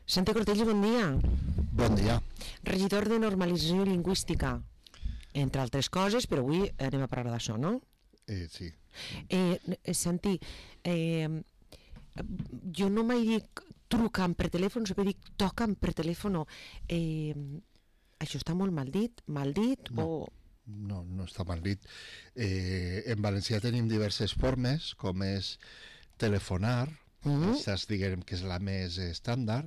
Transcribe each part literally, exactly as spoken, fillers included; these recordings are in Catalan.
Santi Cortells, bon dia. Bon dia. Regidor de Normalització Lingüística, entre altres coses, però avui anem a parlar d'això, no? Eh, sí. Eh, Santi, eh, jo no mai dic trucant per telèfon, sempre dic tocant per telèfon. Eh, això està molt mal dit, mal dit no, o... No, no està mal dit. Eh, en valencià tenim diverses formes, com és telefonar, mm-hmm. Saps, diguem que és la més estàndard,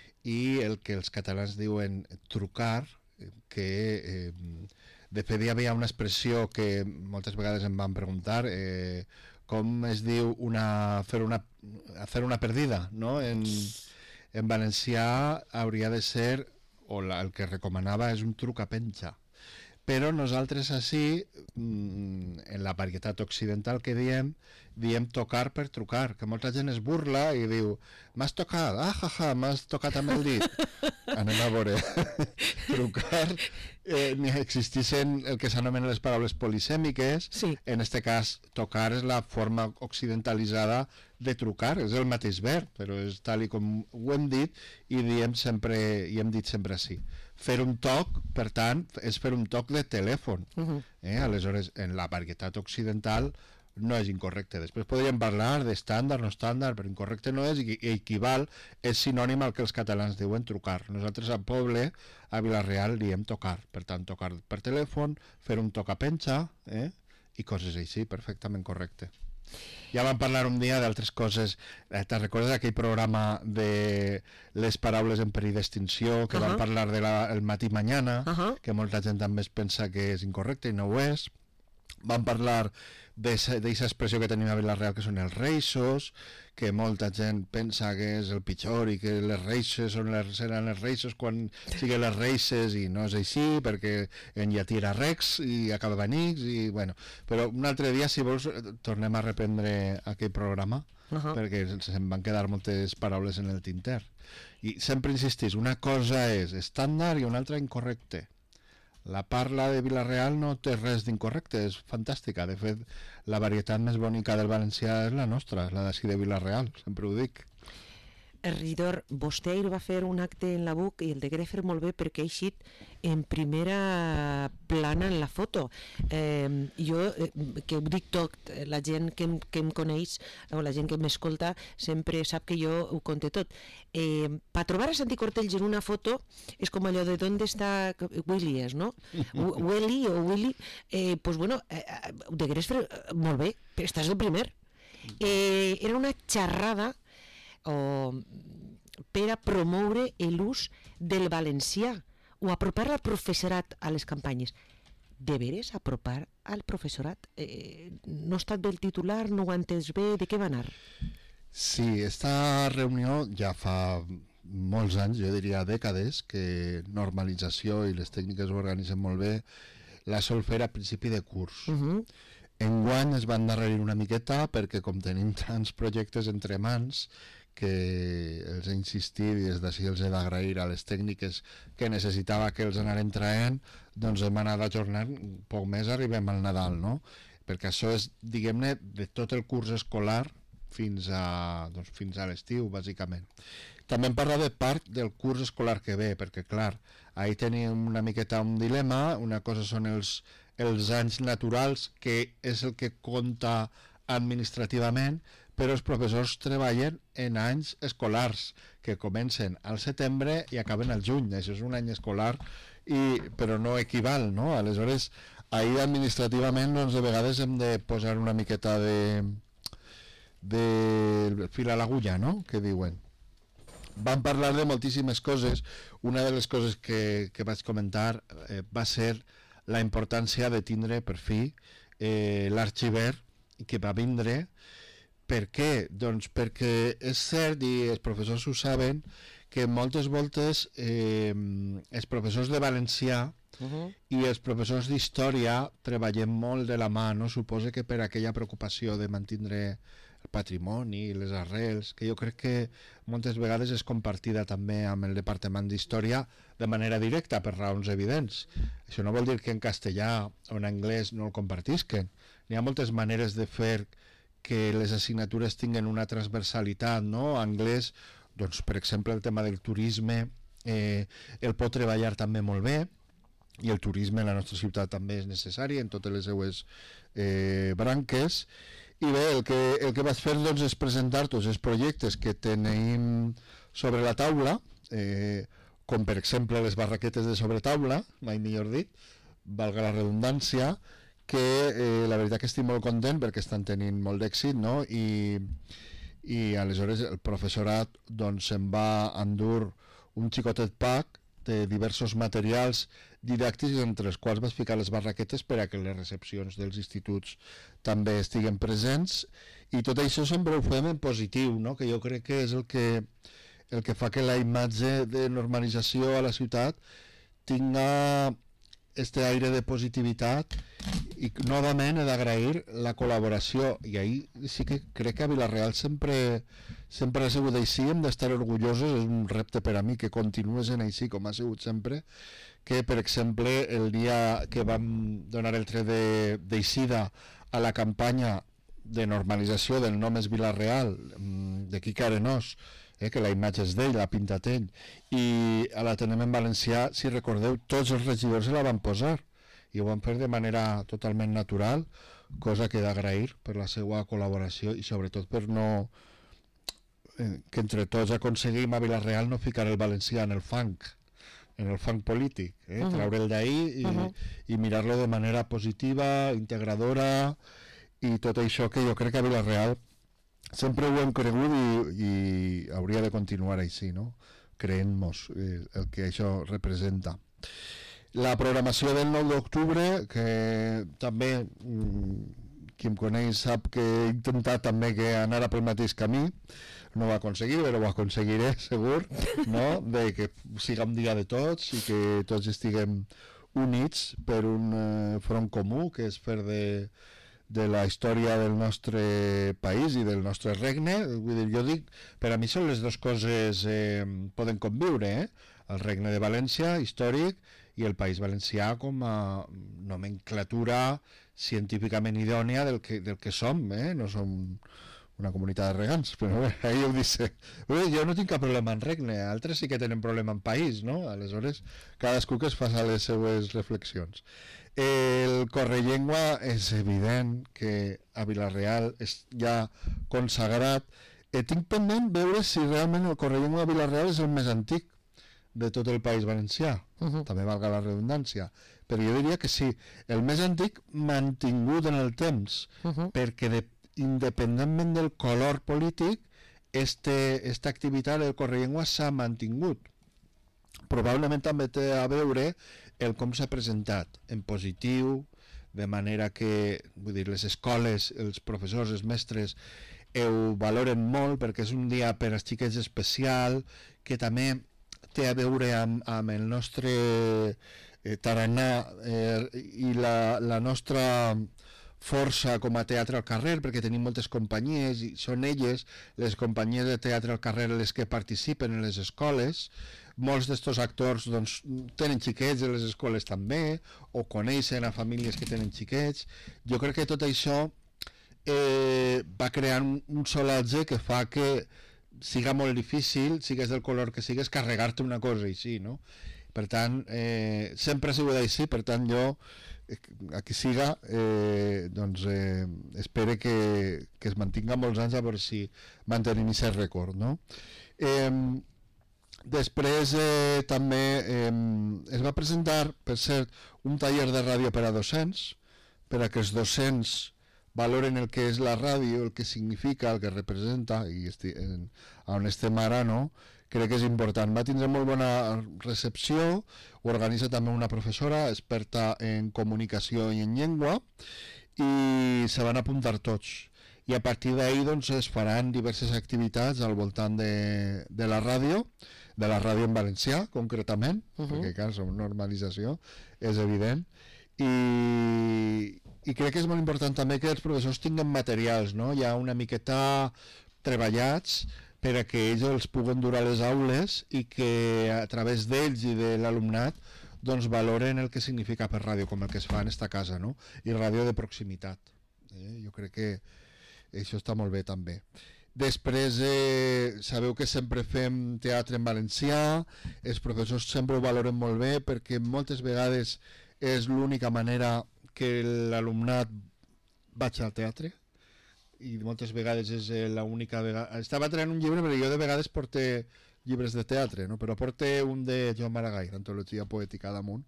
i el que els catalans diuen trucar, que eh, de fet hi havia una expressió que moltes vegades em van preguntar, eh, com es diu una, fer, una, fer una perdida, no? En, en valencià hauria de ser, o la, el que recomanava és un truc a penja. Però nosaltres així, en la varietat occidental que diem, diem tocar per trucar, que molta gent es burla i diu, m'has tocat, ah, jaja, m'has tocat amb el dit. Anem a veure. Trucar, eh, existeixen el que s'anomenen les paraules polisèmiques, sí. En este cas, tocar és la forma occidentalitzada de trucar, és el mateix verb, però és tal i com ho hem dit, i diem sempre, i hem dit sempre així. Fer un toc, per tant, és fer un toc de telèfon. Uh-huh. eh? Aleshores, en la varietat occidental no és incorrecte. Després podríem parlar d'estàndard, no estàndard, però incorrecte no és, i equival, és sinònim al que els catalans diuen trucar. Nosaltres al poble, a Vila-real, diem tocar. Per tant, tocar per telèfon, fer un toc a penja, eh? I coses així, perfectament correcte. Ja vam parlar un dia d'altres coses. Eh, te'n recordes aquell programa de les paraules en perill d'extinció, que uh-huh. vam parlar de la, el matí mañana, uh-huh. que molta gent també es pensa que és incorrecte i no ho és. Vam parlar d'aquesta expressió que tenim a Vila-real, que són els reixos, que molta gent pensa que és el pitjor i que les reixes són les, seran les reixes quan siguin les reixes, i no és així, perquè en llatí era rex i acaba nix, i bueno, però un altre dia, si vols, tornem a reprendre aquell programa, uh-huh. perquè se'n van quedar moltes paraules en el tinter, i sempre insistís, una cosa és estàndard i una altra incorrecte. La parla de Vila-real no té res d'incorrecte, és fantàstica. De fet, la varietat més bonica del valencià és la nostra, la d'ací de Vila-real, sempre ho dic. El regidor, vostè ahir va fer un acte en la B U C i el de Grefer molt bé perquè ha eixit en primera plana en la foto. Eh, jo, eh, que ho dic tot, la gent que em, que em coneix o la gent que m'escolta sempre sap que jo ho conte tot. Eh, per trobar a Santi Cortells en una foto és com allò de d'on està Willy, és, no? Willy o Willy, eh, pues bueno, eh, de Grefer, molt bé, però estàs el primer. Eh, era una xerrada o per a promoure l'ús del valencià o apropar al professorat a les campanyes. De veres apropar al professorat? Eh, no ha estat bé el titular, no ho ha entès bé, de què va anar? Sí, esta reunió ja fa molts anys, jo diria dècades, que normalització i les tècniques ho organitzen molt bé, la sol fer a principi de curs. Uh-huh. Enguany es van endarrerir una miqueta perquè com tenim tants projectes entre mans que els he insistit i des d'ací els he d'agrair a les tècniques que necessitava que els anaren traient, doncs hem anat ajornant poc més, arribem al Nadal, no? Perquè això és, diguem-ne, de tot el curs escolar fins a, doncs, fins a l'estiu, bàsicament. També hem parlat de part del curs escolar que ve, perquè, clar, ahí tenim una miqueta un dilema. Una cosa són els, els anys naturals, que és el que compta administrativament, però els professors treballen en anys escolars, que comencen al setembre i acaben al juny. Això és un any escolar, i, però no equival, no? Aleshores, ahí administrativament, doncs, de vegades hem de posar una miqueta de... de fil a l'agulla, no?, que diuen. Vam parlar de moltíssimes coses. Una de les coses que, que vaig comentar eh, va ser la importància de tindre per fi eh, l'arxiver que va vindre. Per què? Doncs perquè és cert, i els professors ho saben, que moltes voltes eh, els professors de valencià Uh-huh. i els professors d'història treballem molt de la mà, no? Suposa que per aquella preocupació de mantindre el patrimoni i les arrels, que jo crec que moltes vegades és compartida també amb el departament d'història de manera directa per raons evidents. Això no vol dir que en castellà o en anglès no el compartisquen. N'hi ha moltes maneres de fer que les assignatures tinguen una transversalitat, no? Anglès doncs, per exemple, el tema del turisme eh, el pot treballar també molt bé, i el turisme en la nostra ciutat també és necessari en totes les seues eh, branques. I bé, el que, el que vaig fer doncs, és presentar tots els projectes que tenim sobre la taula, eh, com per exemple les barraquetes de sobretaula, mai millor dit, valga la redundància, que eh, la veritat que estic molt content perquè estan tenint molt d'èxit, no? I, i aleshores el professorat doncs, se'n va endur un xicotet pack de diversos materials didàctics, entre els quals vaig ficar les barraquetes per a que les recepcions dels instituts també estiguen presents, i tot això sempre ho fem en positiu, no? Que jo crec que és el que, el que fa que la imatge de normalització a la ciutat tinga este aire de positivitat. I novament he d'agrair la col·laboració, i ahir sí que crec que a Vila-real sempre sempre ha sigut així, hem d'estar orgullosos, és un repte per a mi que continuï sent així com ha sigut sempre, que per exemple el dia que vam donar el tret d'eixida a la campanya de normalització del nom és Vila-real, de Quique Arenós, eh, que la imatge és d'ell, la pintat ell, i a l'Atenem en valencià, si recordeu, tots els regidors se la van posar, i ho van fer de manera totalment natural, cosa que he d'agrair per la seva col·laboració i sobretot per no eh, que entre tots aconseguim a Vila-real no ficar el valencià en el fang, en el fang polític, eh? Uh-huh. Traure'l d'ahir i, uh-huh. i mirar-lo de manera positiva, integradora, i tot això que jo crec que a Vila-real sempre ho hem cregut i, i hauria de continuar així, no? Creent-nos eh, el que això representa. La programació del nou d'octubre, que també qui em coneix sap que he intentat també que anara pel mateix camí, no ho aconseguir, però ho aconseguiré segur, no? De que siga un dia de tots i que tots estiguem units per un eh, front comú, que és fer de, de la història del nostre país i del nostre regne. Vull dir, jo dic, per a mi són les dues coses eh, poden conviure, eh? El regne de València, històric, i el País Valencià com a nomenclatura científicament idònia del que, del que som, eh? No som una comunitat de regants, però bé, ahí ho dice. Bé, jo no tinc cap problema en regne, altres sí que tenen problema en país, no? Aleshores, cadascú que es faça les seues reflexions. El Correllengua és evident que a Vila-real és ja consagrat. Eh, tinc pendent veure si realment el Correllengua a Vila-real és el més antic de tot el País Valencià, uh-huh. També valga la redundància, però jo diria que sí, el més antic mantingut en el temps, uh-huh. Perquè de, independentment del color polític, este, esta activitat del Correllengua s'ha mantingut. Probablement també té a veure el com s'ha presentat, en positiu, de manera que, vull dir, les escoles, els professors, els mestres, ho valoren molt perquè és un dia per als xiquets especial, que també té a veure amb, amb el nostre eh, tarannà eh, i la, la nostra força com a teatre al carrer, perquè tenim moltes companyies i són elles, les companyies de teatre al carrer, les que participen en les escoles. Molts d'estos actors doncs, tenen xiquets a les escoles també, o coneixen a famílies que tenen xiquets. Jo crec que tot això eh, va crear un, un solatge que fa que siga molt difícil, sigues del color que sigues, carregar-te una cosa així, no? Per tant, eh, sempre ha sigut així, per tant jo, eh, aquí siga, eh, doncs eh, espero que, que es mantinga molts anys a veure si mantenim aquest rècord, no? Eh, després eh, també eh, es va presentar, per cert, un taller de ràdio per a docents, per a que els docents valoren el que és la ràdio, el que significa, el que representa, i esti, en, on estem ara, no? Crec que és important. Va tindre molt bona recepció, ho organitza també una professora experta en comunicació i en llengua, i se van apuntar tots. I a partir d'ahir doncs, es faran diverses activitats al voltant de, de la ràdio, de la ràdio en valencià, concretament, uh-huh. Perquè, clar, som normalització, és evident, i... I crec que és molt important també que els professors tinguen materials, no? Ja una miqueta treballats per a que ells els puguen dur a les aules i que a través d'ells i de l'alumnat doncs valoren el que significa per ràdio, com el que es fa en esta casa, no? I ràdio de proximitat. Eh? Jo crec que això està molt bé també. Després, eh, sabeu que sempre fem teatre en valencià, els professors sempre ho valoren molt bé perquè moltes vegades és l'única manera que l'alumnat vaig al teatre i moltes vegades és l'única vegada... Estava traient un llibre, però jo de vegades porté llibres de teatre, no? Però porté un de Joan Maragall, l'antologia poètica damunt.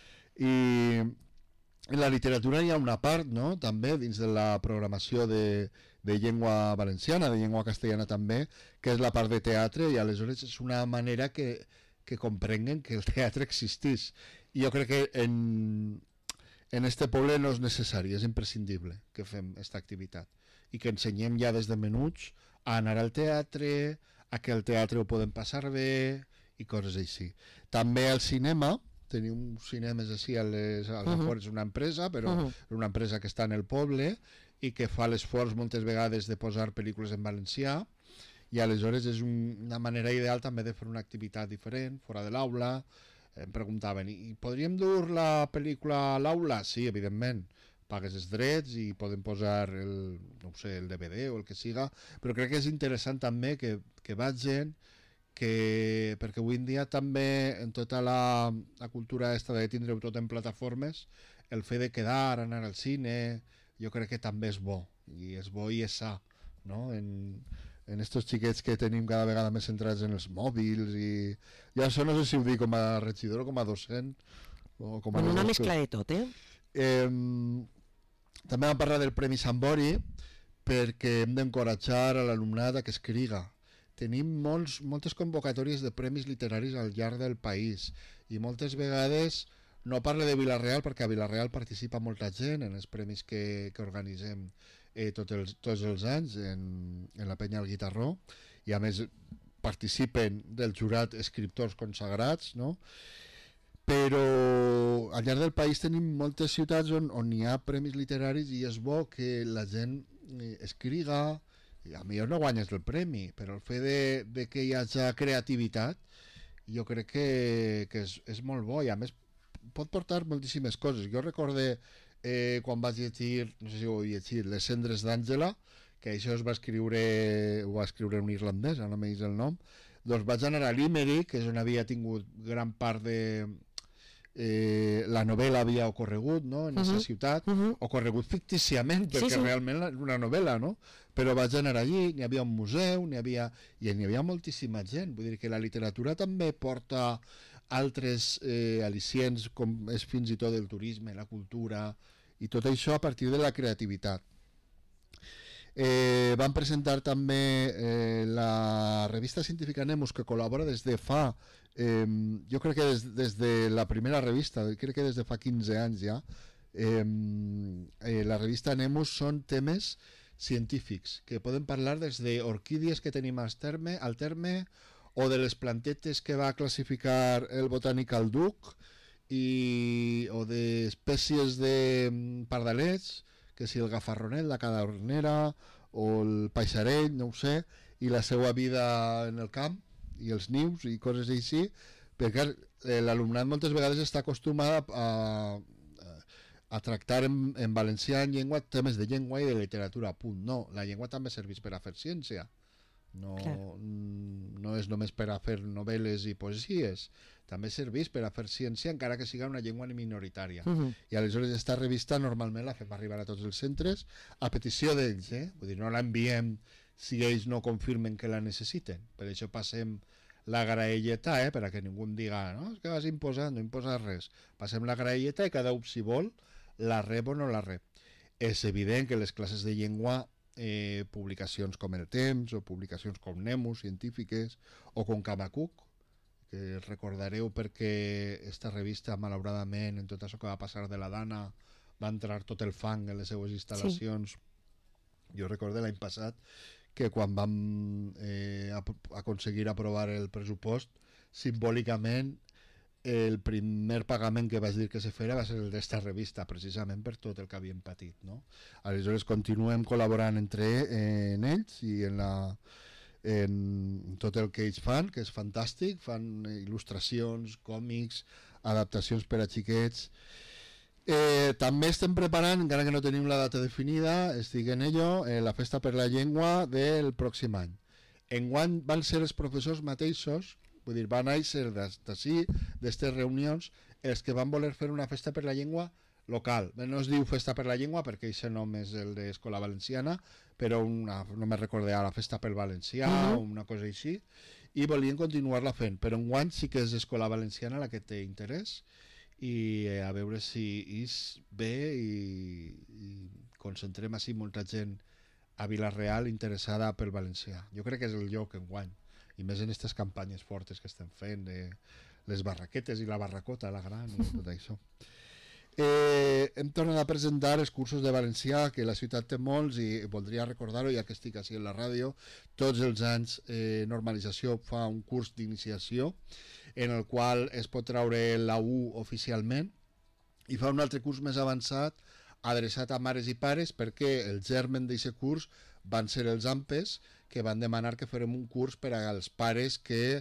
I en la literatura hi ha una part, no?, també dins de la programació de, de llengua valenciana, de llengua castellana també, que és la part de teatre, i aleshores és una manera que, que comprenguen que el teatre existís. I jo crec que en, en este poble no és necessari, és imprescindible que fem aquesta activitat i que ensenyem ja des de menuts a anar al teatre, a que el teatre ho podem passar bé i coses així. També al cinema, tenim cinemes així a les, als uh-huh. afores, una empresa, però uh-huh. una empresa que està en el poble i que fa l'esforç moltes vegades de posar pel·lícules en valencià, i aleshores és un, una manera ideal també de fer una activitat diferent, fora de l'aula. Em preguntaven, i podríem dur la pel·lícula a l'aula? Sí, evidentment. Pagues els drets i podem posar el, no sé, el D V D o el que siga, però crec que és interessant també que, que vagin, que, perquè avui en dia també en tota la, la cultura esta de tindre-ho tot en plataformes, el fet de quedar, anar al cine, jo crec que també és bo, i és bo i és sa, no? En, en estos xiquets que tenim cada vegada més centrats en els mòbils, i ja això no sé si ho dic com a regidor o com a docent, o com a... Bueno, una mescla de tot, eh? Eh, també vam parlar del Premi Sant Bori perquè hem d'encoratjar a l'alumnat a que escriga. Tenim molts, moltes convocatòries de premis literaris al llarg del país i moltes vegades no parlo de Vila-real perquè a Vila-real participa molta gent en els premis que, que organitzem eh, tot els, tots els anys en, en la penya al Guitarró, i a més participen del jurat escriptors consagrats, no? Però al llarg del país tenim moltes ciutats on, on hi ha premis literaris i és bo que la gent escriga, i a millor no guanyes el premi, però el fet de, de que hi hagi creativitat jo crec que, que és, és molt bo, i a més pot portar moltíssimes coses. Jo recorde eh, quan vaig llegir, no sé si ho he llegit, Les cendres d'Àngela, que això es va escriure, ho va escriure un irlandès, no m'he dit el nom, doncs vaig anar a Limerick, que és on havia tingut gran part de... Eh, la novel·la havia ocorregut, no?, en aquesta uh-huh. ciutat, uh-huh. ocorregut fictíciament, perquè sí, sí. realment és una novel·la, no? Però vaig anar allí, n'hi havia un museu, n'hi havia... i n'hi havia moltíssima gent, vull dir que la literatura també porta altres eh, al·licients, com és fins i tot el turisme, la cultura, i tot això a partir de la creativitat. Eh, van presentar també eh, la revista científica Nemus, que col·labora des de fa eh, jo crec que des, des de la primera revista, crec que des de fa quinze anys ja, eh, eh, la revista Nemus són temes científics que poden parlar des d'orquídies que tenim al terme, al terme o de les plantetes que va classificar el botànic al Duc, i, o d'espècies de pardalets, que si el gafarronet, la cadernera o el paixarell, no ho sé, i la seva vida en el camp i els nius i coses així, perquè l'alumnat moltes vegades està acostumat a, a, a tractar en, en valencià, en llengua, temes de llengua i de literatura, punt. No, la llengua també serveix per a fer ciència, no, no és només per a fer novel·les i poesies, també serveix per a fer ciència encara que siga una llengua minoritària. Uh-huh. I aleshores aquesta revista normalment la fem arribar a tots els centres a petició d'ells, eh? Vull dir, no l'enviem si ells no confirmen que la necessiten. Per això passem la graelleta, eh? Per a que ningú em diga, no, és que vas imposar, no imposar res. Passem la graelleta i cada un, si vol, la rep o no la rep. És evident que les classes de llengua, eh, publicacions com El Temps o publicacions com Nemus, científiques, o com Camacuc, que recordareu perquè esta revista, malauradament, en tot això que va passar de la Dana, va entrar tot el fang en les seues instal·lacions. Sí. Jo recordo l'any passat que quan vam eh, aconseguir aprovar el pressupost, simbòlicament el primer pagament que vaig dir que se fera va ser el d'esta revista, precisament per tot el que havíem patit, no? Aleshores continuem col·laborant entre eh, en ells i en la en tot el que ells fan, que és fantàstic, fan il·lustracions, còmics, adaptacions per a xiquets. Eh, també estem preparant, encara que no tenim la data definida, estic en ello, eh, la Festa per la Llengua del pròxim any. Enguany van ser els professors mateixos, vull dir, van néixer d'ací, d'aquestes reunions, els que van voler fer una festa per la llengua local. Bé, no es diu Festa per la Llengua perquè aquest nom és el d'Escola Valenciana, però una, no me recordo ara, la Festa pel Valencià o uh -huh. una cosa així, i volien continuar-la fent, però enguany sí que és Escola Valenciana la que té interès, i eh, a veure si és bé i, i concentrem així molta gent a Vila-real interessada pel valencià. Jo crec que és el lloc enguany, i més en aquestes campanyes fortes que estem fent, de les barraquetes i la barracota, la gran, i tot això. Eh, hem tornat a presentar els cursos de valencià, que la ciutat té molts, i voldria recordar-ho, ja que estic així en la ràdio, tots els anys eh, Normalització fa un curs d'iniciació en el qual es pot traure la U oficialment, i fa un altre curs més avançat adreçat a mares i pares, perquè el germen d'aquest curs van ser els AMPES, que van demanar que farem un curs per als pares que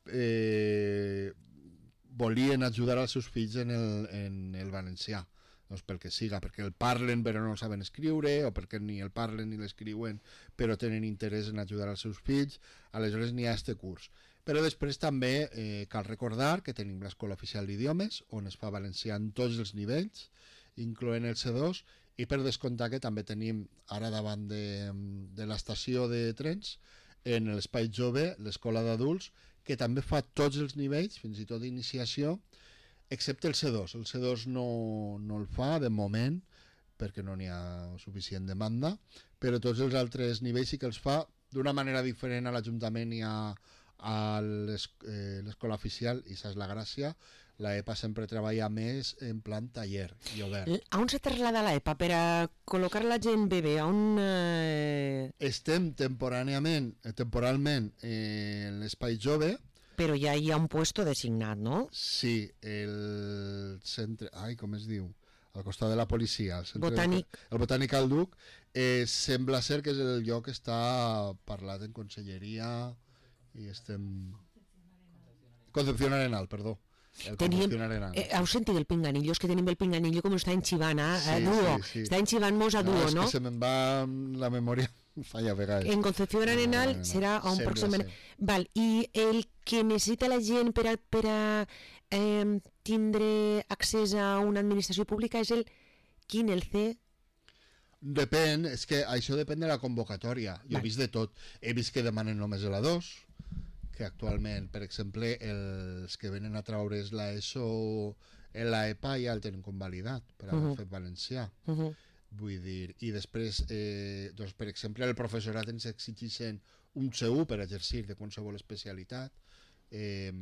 eh, volien ajudar els seus fills en el, en el valencià, doncs pel que siga, perquè el parlen però no saben escriure, o perquè ni el parlen ni l'escriuen però tenen interès en ajudar els seus fills. Aleshores n'hi ha aquest curs. Però després també eh, cal recordar que tenim l'Escola Oficial d'Idiomes, on es fa valencià en tots els nivells, incloent el C dos, i per descomptar que també tenim ara davant de, de l'estació de trens, en l'Espai Jove, l'Escola d'Adults, que també fa tots els nivells, fins i tot d'iniciació, excepte el C dos. El C dos no, no el fa, de moment, perquè no n'hi ha suficient demanda, però tots els altres nivells sí que els fa d'una manera diferent a l'Ajuntament i a, a l'Escola Oficial, i saps la gràcia. La E P A sempre treballa més en plan taller i obert. A on se trasllada la E P A per a col·locar la gent bebè? A on... Eh... Estem temporàniament, temporalment en l'Espai Jove. Però ja hi ha un puesto designat, no? Sí, el centre... Ai, com es diu? Al costat de la policia. El centre Botànic. De, el Botànic al Duc. Eh, sembla ser que és el lloc que està parlat en conselleria i estem... Concepción Arenal, perdó. El Teníem, eh, heu sentit el pinganillo? És que tenim el pinganillo com està enxivant, eh? Sí, a duo. Sí, sí. Està enxivant-nos a duo, no? No, és que se me'n va la memòria, falla a vegades. En Concepción Arenal no, no, no. serà on pròximament... Val, i el que necessita la gent per a, per a eh, tindre accés a una administració pública és el quin, el C? Depèn, és que això depèn de la convocatòria. Jo Val. he vist de tot. He vist que demanen només la dos, que actualment, per exemple, els que venen a traure's la ESO en la E P A ja el tenen convalidat per haver uh -huh. fet valencià. Uh -huh. Vull dir, i després, eh, doncs, per exemple, el professorat ens exigeixen un C U per exercir de qualsevol especialitat. Eh,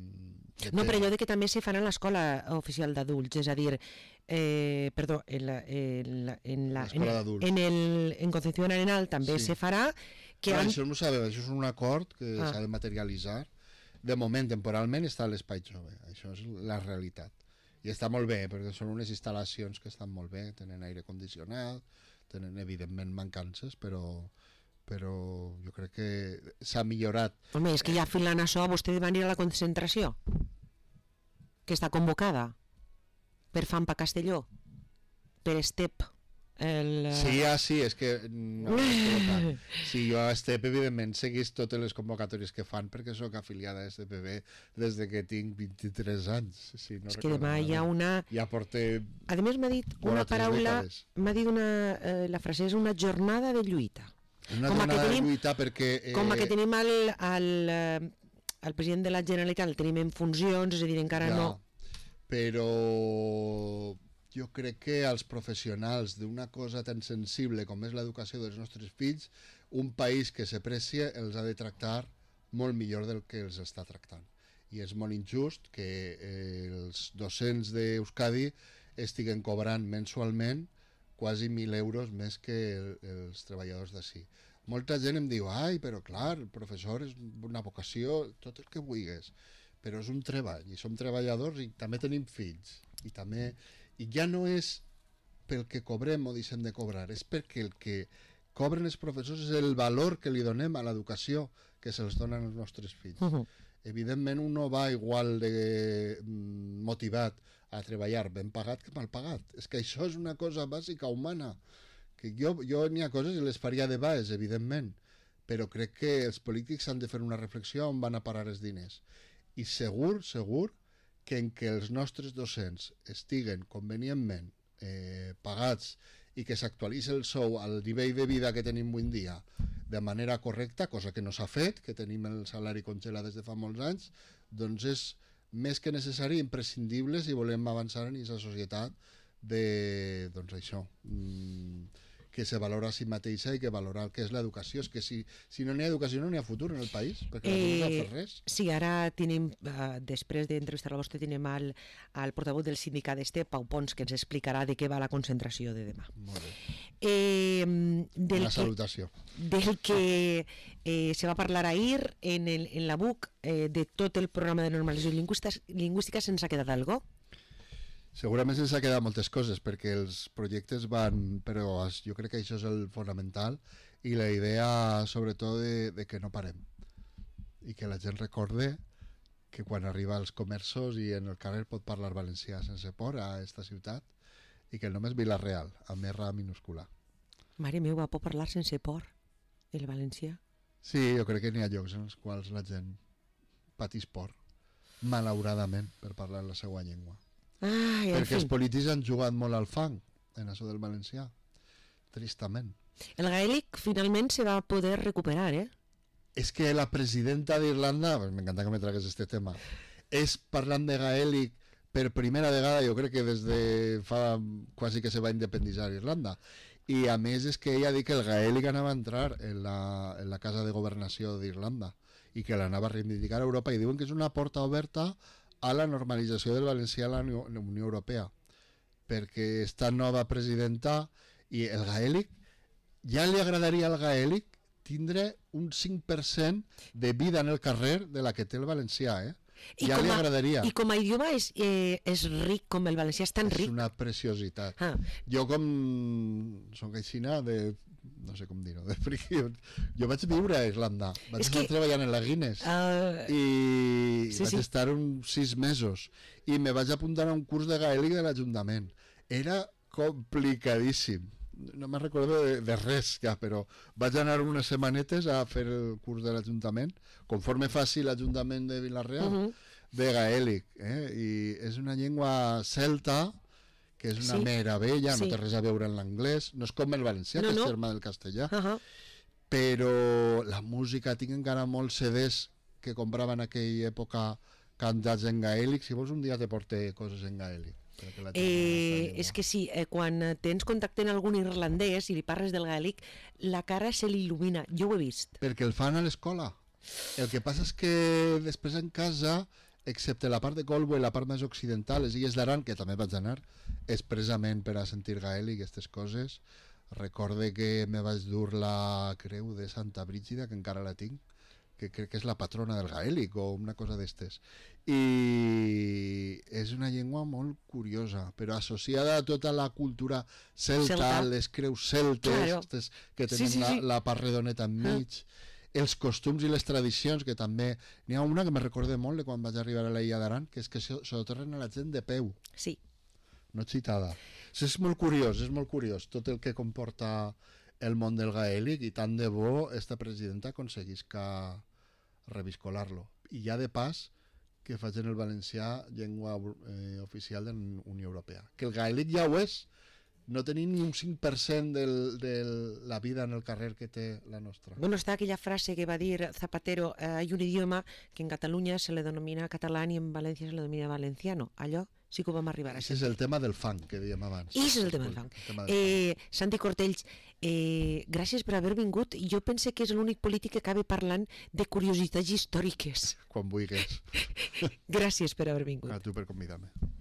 no, però allò de que també se farà en l'Escola Oficial d'Adults, és a dir, eh, perdó, en la, en la, en la, l'Escola d'Adults. En, el, en Concepción Arenal també sí. se farà. Que ah, han... Això no sabeu, això és un acord que ah. s'ha de materialitzar. De moment, temporalment, està a l'Espai Jove. Això és la realitat. I està molt bé, perquè són unes instal·lacions que estan molt bé, tenen aire condicionat, tenen, evidentment, mancances, però... però jo crec que s'ha millorat. Home, és que ja filant això, vostè va anar a la concentració, que està convocada per Fampa Castelló, per Estep. El... Sí, ah, sí, és que no, sí, jo a Estep evidentment seguís totes les convocatòries que fan perquè sóc afiliada a Estep B des de que tinc vint-i-tres anys. Sí, no és que demà hi ha una... Ja porté... A més m'ha dit una paraula, m'ha dit una... Eh, la frase és una jornada de lluita. Una com jornada tenim, de lluita perquè... Eh... Com a que tenim el, el, el president de la Generalitat, el tenim en funcions, és a dir, encara ja, no... Però... jo crec que als professionals d'una cosa tan sensible com és l'educació dels nostres fills, un país que s'aprecia els ha de tractar molt millor del que els està tractant. I és molt injust que eh, els docents d'Euskadi estiguen cobrant mensualment quasi mil euros més que el, els treballadors d'ací. Molta gent em diu, ai, però clar, el professor és una vocació, tot el que vulguis, però és un treball, i som treballadors i també tenim fills, i també... I ja no és pel que cobrem o deixem de cobrar, és perquè el que cobren els professors és el valor que li donem a l'educació que se'ls dona als nostres fills. Uh -huh. Evidentment, un no va igual de motivat a treballar ben pagat que mal pagat. És que això és una cosa bàsica, humana. Que jo, jo n'hi ha coses i les faria de baix, evidentment, però crec que els polítics han de fer una reflexió on van a parar els diners. I segur, segur, que en què els nostres docents estiguen convenientment eh, pagats i que s'actualitzi el sou al nivell de vida que tenim avui en dia de manera correcta, cosa que no s'ha fet, que tenim el salari congelat des de fa molts anys, doncs és més que necessari, imprescindible si volem avançar en aquesta societat de, doncs això, que se valora a si mateixa i que valora el que és l'educació. És que si, si no n'hi ha educació no n'hi ha futur en el país, perquè eh, no s'ha fet res. Sí, ara tenim, uh, després d'entrevistar-la vostè, tenim al, al portaveu del sindicat este, Pau Pons, que ens explicarà de què va la concentració de demà. Molt bé. Eh, del Una que, salutació. Del que eh, se va parlar ahir en, el, en la B U C, eh, de tot el programa de normalització lingüística, se'ns ha quedat algo? Segurament se'ns ha quedat moltes coses, perquè els projectes van... Però jo crec que això és el fonamental i la idea, sobretot, de, de que no parem. I que la gent recorde que quan arriba als comerços i en el carrer pot parlar valencià sense por a esta ciutat i que el nom és Vila-real, amb R minúscula. Mare meva, pot parlar sense por el valencià? Sí, jo crec que n'hi ha llocs en els quals la gent patís por, malauradament, per parlar la seva llengua. Ai, perquè els polítics han jugat molt al fang en això del valencià, tristament. El gaèlic finalment se va poder recuperar, eh? És que la presidenta d'Irlanda, m'encanta que me tragues este tema, és parlant de gaèlic per primera vegada, jo crec que des de fa quasi que se va independitzar Irlanda, i a més és que ella ha dit que el gaèlic anava a entrar en la, en la Casa de Governació d'Irlanda i que l'anava a reivindicar a Europa, i diuen que és una porta oberta a la normalització del valencià a la Unió Europea, perquè esta nova presidenta i el gaèlic, ja li agradaria al gaèlic tindre un cinc per cent de vida en el carrer de la que té el valencià, eh? I ja li a, agradaria. I com a idioma és, eh, és ric, com el valencià és tan és ric. És una preciositat. Ah. Jo com soc aixina de... no sé com dir-ho, de friqui. Jo vaig viure a Irlanda, vaig estar que... treballant en la Guinness uh... i sí, vaig sí. estar uns sis mesos i me vaig apuntar a un curs de gaèlic de l'Ajuntament. Era complicadíssim, no me'n recordo de, de res ja, però vaig anar unes setmanetes a fer el curs de l'Ajuntament, conforme faci l'Ajuntament de Vila-real, uh -huh. de gaèlic, eh? I és una llengua celta que és una sí. meravella, sí. no té res a veure en l'anglès, no és com el valencià, no, que és no. germà del castellà, uh -huh. però la música, tinc encara molts C Ds que comprava en aquella època cantats en gaèlic, si vols un dia te porte coses en gaèlic. Eh, és que sí, eh, quan tens contacte amb algun irlandès i li parles del gaèlic, la cara se li il·lumina, jo ho he vist. Perquè el fan a l'escola. El que passa és que després en casa, excepte la part de Colbo i la part més occidental, les Illes d'Aran, que també vaig anar expressament per a sentir gaèlic, aquestes coses. Recorde que me vaig dur la creu de Santa Brígida, que encara la tinc, que crec que és la patrona del gaèlic o una cosa d'estes. I és una llengua molt curiosa, però associada a tota la cultura celta, celta. les creus celtes, claro. que tenen sí, sí, sí. La, la part redoneta enmig, ah. els costums i les tradicions, que també... N'hi ha una que me recorde molt de quan vaig arribar a la Illa d'Aran, que és que s'otorren a la gent de peu. Sí. No xitada. És molt curiós, és molt curiós, tot el que comporta el món del gaèlic, i tant de bo esta presidenta aconseguisca reviscolar-lo. I ja de pas que facin el valencià llengua eh, oficial de la Unió Europea. Que el gaèlic ja ho és, no tenim ni un cinc per cent de la vida en el carrer que té la nostra. Bueno, està aquella frase que va dir Zapatero, eh, hay un idioma que en Catalunya se le denomina catalán i en València se le denomina valenciano. Allò sí que ho vam arribar a ser. Això és el tema del fang que dèiem abans. I això és el tema del fang. Tema del eh, fang. Santi Cortells, eh, gràcies per haver vingut. Jo pense que és l'únic polític que acaba parlant de curiositats històriques. Quan vulguis. Gràcies per haver vingut. A tu per convidar-me.